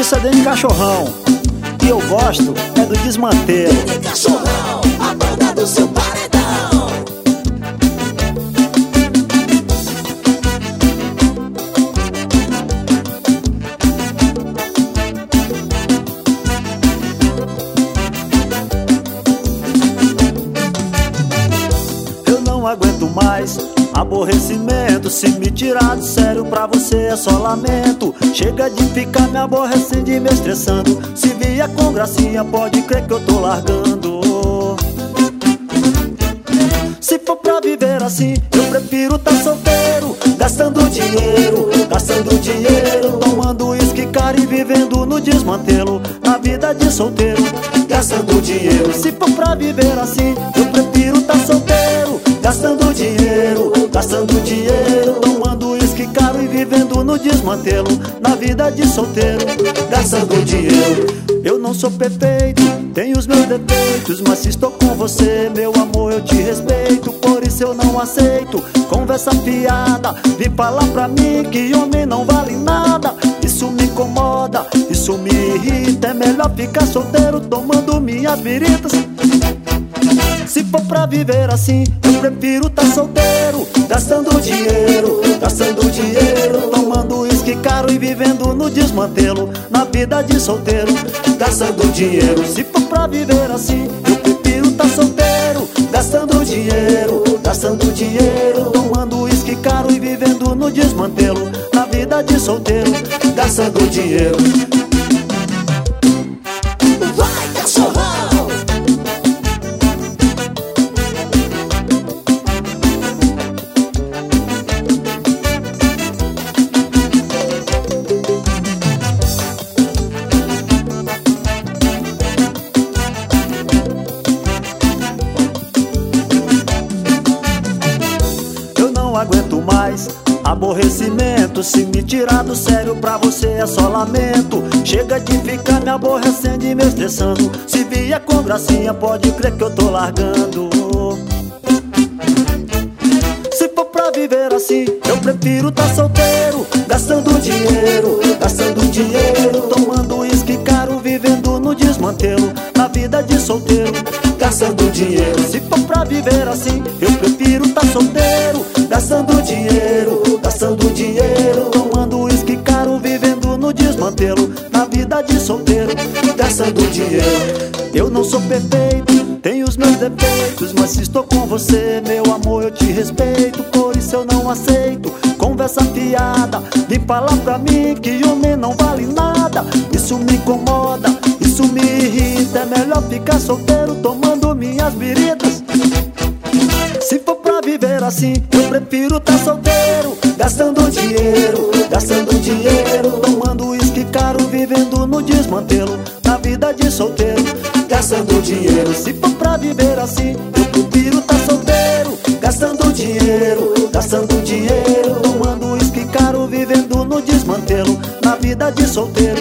isso é dentro de cachorrão. E eu gosto é do desmantelo. DJ Cachorrão, a banda do seu paredão. Eu não aguento mais aborrecimento. Se me tirar do sério, pra você é só lamento. Chega de ficar me aborrecendo e me estressando. Se vier com gracinha, pode crer que eu tô largando. Se for pra viver assim, eu prefiro tá solteiro, gastando dinheiro, tomando uísque caro e vivendo no desmantelo. Na vida de solteiro, gastando dinheiro. Se for pra viver assim, eu prefiro tá solteiro, gastando dinheiro, tomando uísque caro e vivendo no desmantelo. Na vida de solteiro, gastando dinheiro. Eu não sou perfeito, tenho os meus defeitos, mas se estou com você, meu amor, eu te respeito. Por isso eu não aceito conversa fiada. Vem falar pra mim que homem não vale nada. Isso me incomoda, isso me irrita. É melhor ficar solteiro tomando minhas biritas. Se for pra viver assim, eu prefiro tá solteiro, gastando dinheiro, tomando uísque caro e vivendo no desmantelo. Na vida de solteiro, gastando dinheiro. Se for pra viver assim, eu prefiro tá solteiro, gastando dinheiro, tomando uísque caro e vivendo no desmantelo. Na vida de solteiro, gastando dinheiro. Vai, cachorrão! Não aguento mais aborrecimento. Se me tirar do sério, pra você é só lamento. Chega de ficar me aborrecendo e me estressando. Se vier com gracinha, pode crer que eu tô largando. Se for pra viver assim, eu prefiro tá solteiro, gastando dinheiro, tomando uísque caro, vivendo no desmantelo. Na vida de solteiro, gastando dinheiro. Se for pra viver assim, eu prefiro tá solteiro, gastando dinheiro, tomando uísque caro, vivendo no desmantelo. Na vida de solteiro, gastando dinheiro. Eu não sou perfeito, tenho os meus defeitos, mas se estou com você, meu amor, eu te respeito. Por isso eu não aceito conversa fiada. Vem falar pra mim que homem não vale nada. Isso me incomoda, isso me irrita. É melhor ficar solteiro tomando minhas biritas. Se for pra viver assim, eu prefiro tá solteiro, gastando dinheiro, tomando uísque caro, vivendo no desmantelo. Na vida de solteiro, gastando dinheiro. Se for pra viver assim, eu prefiro tá solteiro, gastando dinheiro, tomando uísque caro, vivendo no desmantelo. Na vida de solteiro,